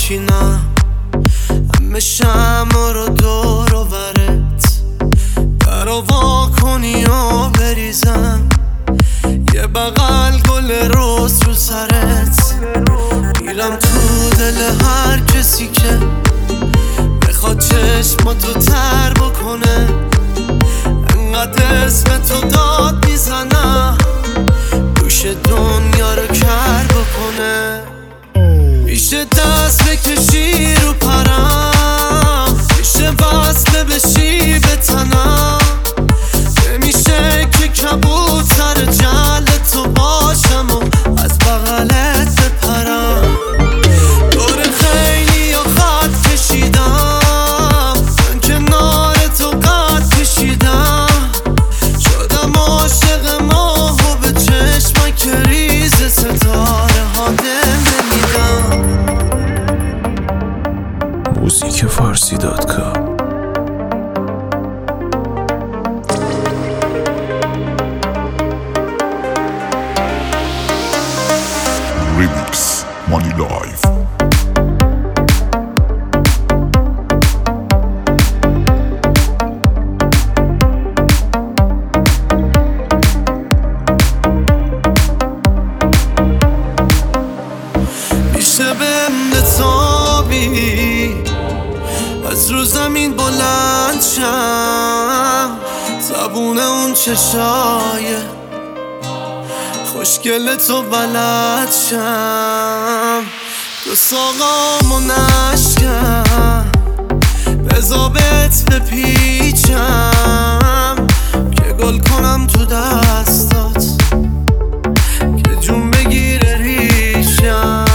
بچینم، همه شمع رو دور و برت درو وا کنی و بریزم، یه بغل گل رز رو سرت، میرم تو دل هر کسی که بخواد چشماتو تر بکنه، انقدر اسم تو داد میزنم دوش دنیا رو کر بکنه. میشه دست بکشی رو پرم، میشه وصله بشی به تنم، نمیشه که کبوتر جل تو باشم و از بغلت بپرم. دور خیلی یا خط کشیدم، من کنار تو قد کشیدم، شدم عاشق ماه و به چشمک ریز ستاره ها دل نمیدم. موزیکفارسی.com Remix Money Life. میشه بهم بتابی از رو زمین بلند شم، زبون اون چشای خوشگل تو بلد شم، دو ساقامو نشکم بزا بهت بپیچم، که گل کنم تو دستات که جون بگیره ریشم.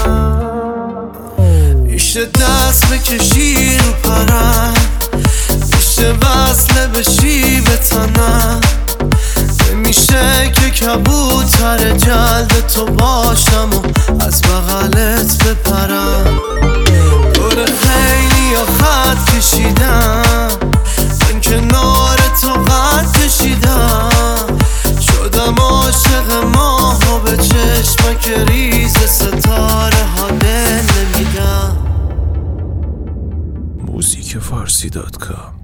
میشه دست بکشی رو پرم، میشه وصله بشی به تنم، نمیشه که کبوتر جلد تو باشم و از بغلت بپرم. دور خیلی یا خط کشیدم، من کنار تو قد کشیدم، شدم عاشق ماه و به چشمک ریز ستاره ها دل نمیدم. موزیکفارسی.com